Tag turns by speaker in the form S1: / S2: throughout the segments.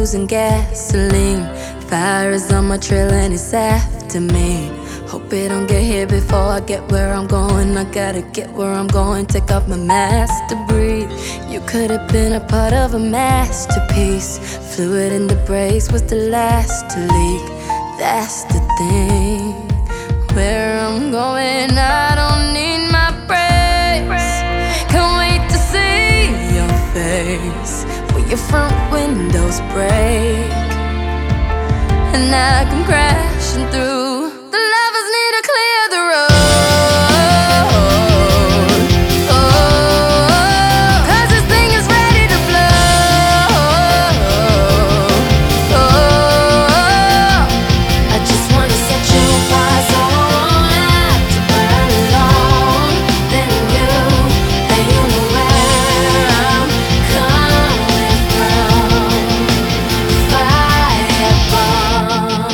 S1: losing gasoline. Fire is on my trail and it's after me. Hope it don't get here before I get where I'm going. I gotta get where I'm going, take off my mask to breathe. You could have been a part of a masterpiece. Fluid in the brakes was the last to leak. That's the thing. Where I'm going, I don't need my brakes. Can't wait to see your face when your front windows break and I come crashing through. The lovers need to clear the road. Oh, 'cause this thing is ready to blow. Oh, I just wanna set you fire so I won't have to burn alone. Then you know where I'm coming from. Firebomb.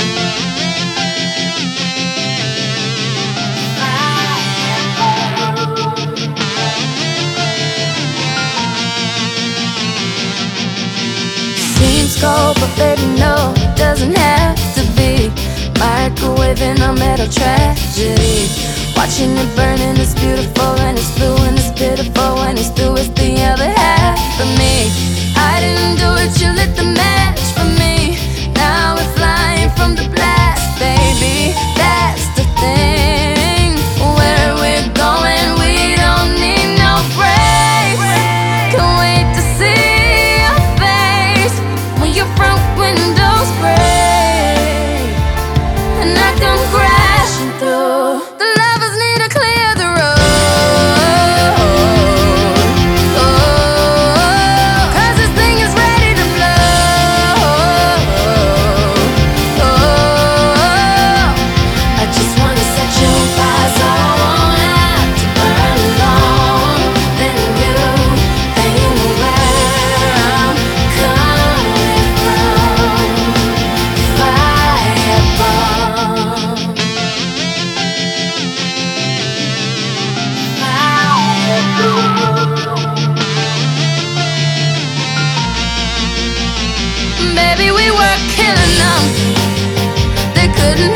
S1: Seems cold, but baby, no, it doesn't have to be. Microwaving a metal tragedy. Watching it burning, it's beautiful and it's blue and it's pitiful. When it's through, it's the other half of me. I didn't do it, you lit the match for me. Now we're flying from the blast, baby. That's the thing. Where we're going, we don't need no brakes. Can't wait to see your face when your front windows break and I come crashing through. The lovers need to clear the road. Oh, 'cause this thing is ready to blow. Oh, I just wanna set you on fire so I won't have to burn alone. Then you know where I'm coming from. Firebomb. Baby, we were killing them. They couldn't